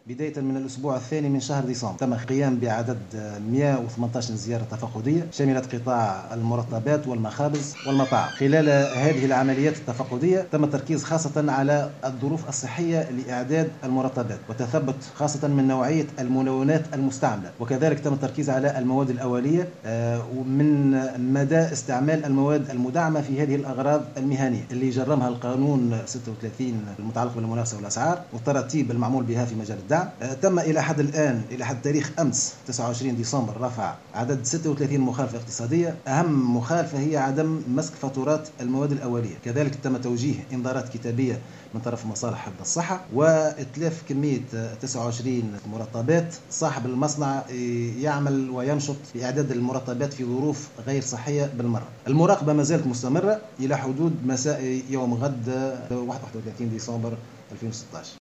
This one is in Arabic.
بداية من الأسبوع الثاني من شهر ديسمبر تم القيام بعدد 118 زيارة تفقدية شملت قطاع المرطبات والمخابز والمطاعم. خلال هذه العمليات التفقدية تم التركيز خاصة على الظروف الصحية لإعداد المرطبات وتثبت خاصة من نوعية المنونات المستعملة، وكذلك تم التركيز على المواد الأولية ومن مدى استعمال المواد المدعمة في هذه الأغراض المهنية اللي جرمها القانون 36 المتعلق بالمنافسة والأسعار والترتيب المعمول بها في مجال الدعم. تم إلى حد الآن إلى حد تاريخ أمس 29 ديسمبر رفع عدد 36 مخالفة اقتصادية. أهم مخالفة هي عدم مسك فاتورات المواد الأولية. كذلك تم توجيه إنذارات كتابية من طرف مصالح حفظ الصحة وإتلاف كمية 29 مرطبات. صاحب المصنع يعمل وينشط في إعداد المرطبات في ظروف غير صحية بالمرة. المراقبة ما زالت مستمرة إلى حدود مساء يوم غد 31 ديسمبر 2016.